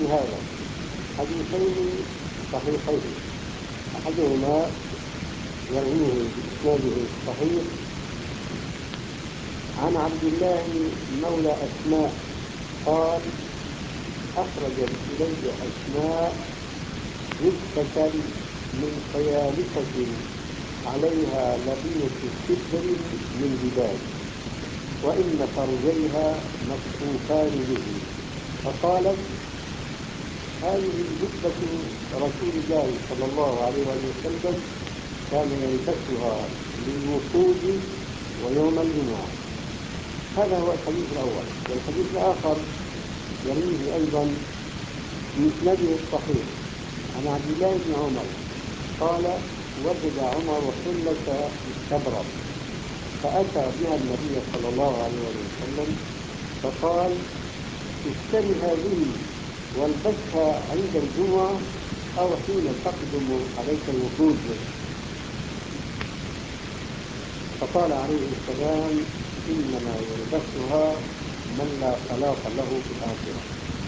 هذا حديثين صحيحين، أحدهما يرويه بإسناده الصحيح عن عبد الله مولى أسماء قال: أخرجت إلي أسماء جثة من قيالسة عليها لبنة شبر من دباج، وإن فرجيها مكفوفان به. فقالت: هذه جبة رسول الله صلى الله عليه وسلم كان يلبسها للوفود ويوم الجمعة. هذا هو الحديث الأول. والحديث الآخر يرويه أيضا بإسناده الصحيح عن عبد الله بن عمر قال: وجد عمر حلة استبرق فأتى بها النبي صلى الله عليه وسلم فقال: اشتري هذه والبسها عند الجمعة أو حين تقدم عليك الوفود. فقال عليه السلام: إنما يلبسها من لا خلاق له في الآخرة.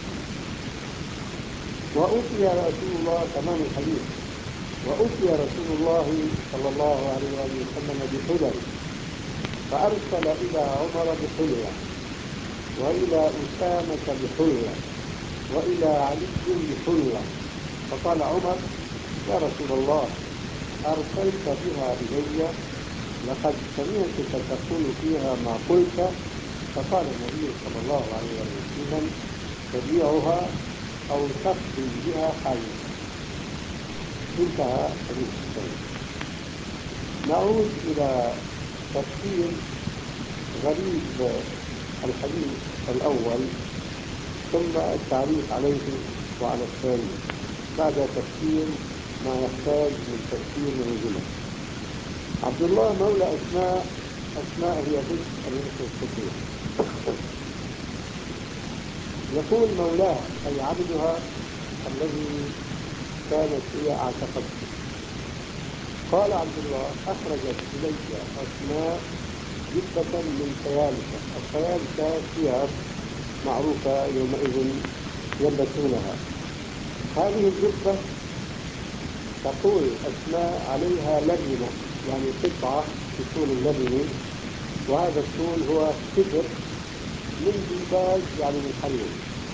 وأوتي رسول الله تمام الحديث: وأوتي رسول الله صلى الله عليه وسلم بحلل، فأرسل إلى عمر بحلة، وإلى أسامة بحلة، وإلى علي بحلة. فقال عمر: يا رسول الله، أرسلت بها إلي؟ لقد سمعتك تقول فيها ما قلت. فقال النبي صلى الله عليه وسلم: تبيعها أو تقضي بها حاجتك. انتهى حديث الثاني. نعود إلى تفسير غريب الحديث الأول ثم التعليق عليه وعلى الثاني بعد تفسير ما يحتاج من تفسير من الجمل. عبد الله مولى أسماء هي بنت أبي بكر الصديق. يقول مولاها أي عبدها الذي كانت هي اعتقدته. قال عبد الله: أخرجت إلي أسماء جبة من قيالسة. القيالسة ثياب معروفة يومئذ يلبسونها. هذه الجبة تقول أسماء عليها لبنة، يعني قطعة في طول اللبنة، وهذا الطول هو شبر من ديباج يعني من حرير.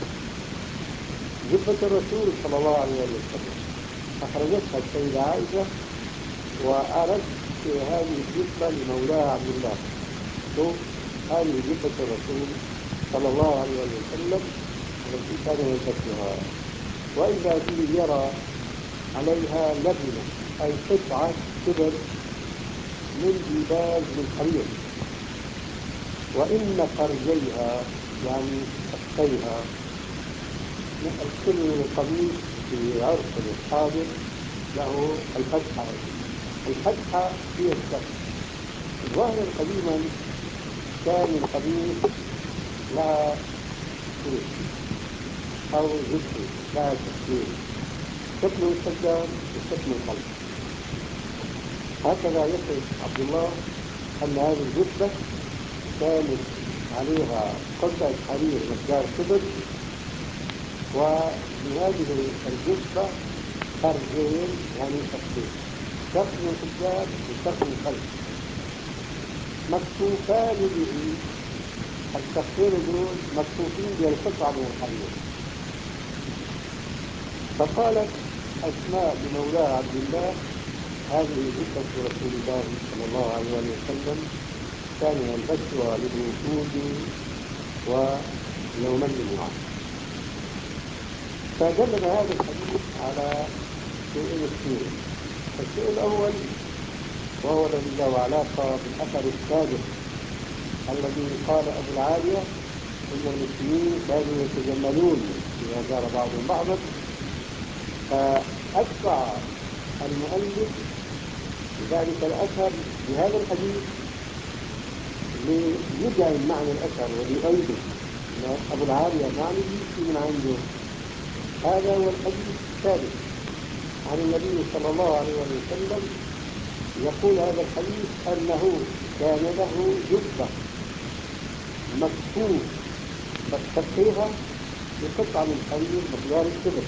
جبة الرسول صلى الله عليه وسلم أخرجتها السيدة عائشة وأردت هذه الجبة لمولاها عبد الله. شوف، هذه جبة الرسول صلى الله عليه وسلم التي كان يلبسها، وإذا به يرى عليها لبنة أي قطعة شبر من ديباج من حرير، وإن فرجيها يعني كفيها. كل قميص في عرف الحاضر له الفتحة. الفتحة هي الكف. ظاهرا قديما كان القميص لها كيف أو جبة لها كفين، كف من قدام وكف من خلف. هكذا يصف عبد الله أن هذه الجبة كانت عليها قطعة حرير مقدار شبر، ولهذه الجبة فرجين يعني كفين، كف من قدام وكف من خلف، مكفوفان به. الكفين دول مكفوفين بالقطعة من الحرير. فقالت أسماء لمولاها عبد الله: هذه جبة رسول الله صلى الله عليه وسلم كان يلبسها للوفود ويوم الجمعة. فدلنا هذا الحديث على شيئين اثنين. الشيء الأول وهو الذي له علاقة بالأثر السابق الذي قال أبو العالية إن المسلمين كانوا يتجملون إذا زار بعضهم بعضا، فأتبع المؤلف ذلك الأثر بهذا الحديث ليدعم معنى الأثر وليؤيده. أن أبو العالية معنى يجي من عنده. هذا هو الحديث الثالث عن النبي صلى الله عليه وسلم. يقول هذا الحديث أنه كان له جبة مكفوف كفيها بقطعة من حرير مقدار السدس.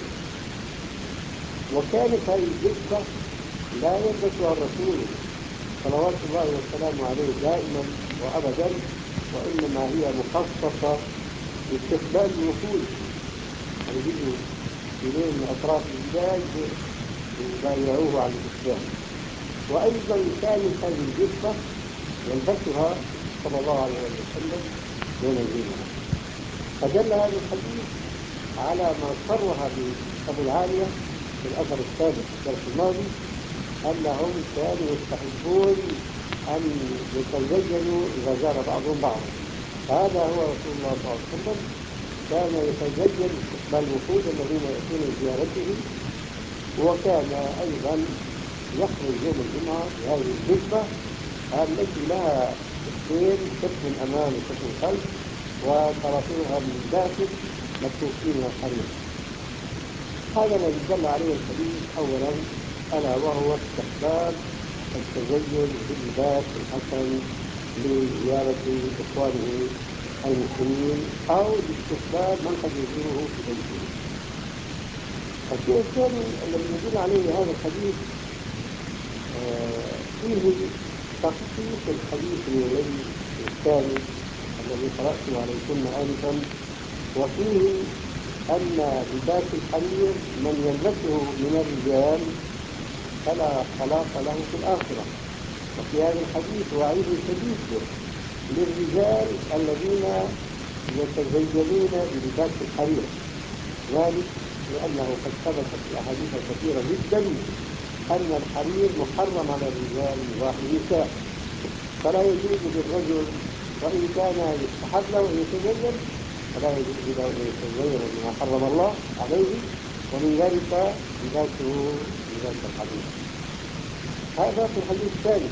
وكانت هذه الجبة لا يلبسها الرسول صلوات الله وسلامه عليه دائما وأبدا، وإنما هي مخصصة لاستقبال الوفود، يعني يجوا إليه من أطراف البلاد يبايعوه على الإسلام. وأيضا كانت هذه الجبة يلبسها صلى الله عليه وسلم وينزلها. فدل هذا الحديث على ما صرح بأبو العالية في الأثر السابق في الدرس الماضي، أنهم كانوا يستحبون أن يتزينوا إذا زار بعضهم بعضا. هذا هو رسول الله صلى الله عليه وسلم، كان يتزين لاستقبال الوفود الذين يأتون لزيارته. وكان أيضا يخرج يوم الجمعة بهذه الجبة التي لها شقين، شق من أمام وشق من خلف، وطرفيها من داخل مكفوفين من الحرير. هذا الذي دل عليه الحديث أولا، ألا وهو استحباب التزين باللباس الحسن لزيارة إخوانه المسلمين أو لاستقبال من قد يزوره في بيته. الشيء الثاني الذي يدل عليه هذا الحديث فيه تخصيص الحديث الثاني الذي قرأته عليكم آنفا، وفيه أن لباس الحرير من يلبسه من الرجال فلا خلاق له في الآخرة. وفي هذا الحديث وعيد شديد للرجال الذين يتزينون بلباس الحرير، ذلك لأنه قد ثبت في أحاديث كثيرة جدا أن الحرير محرم على الرجال مباح للنساء، فلا يجوز للرجل وإن كان يستحب له أن يتزين فلا يجوز له أن يتزين بما حرم الله عليه، ومن ذلك لباسه لباس الحرير. هذا في الحديث الثاني.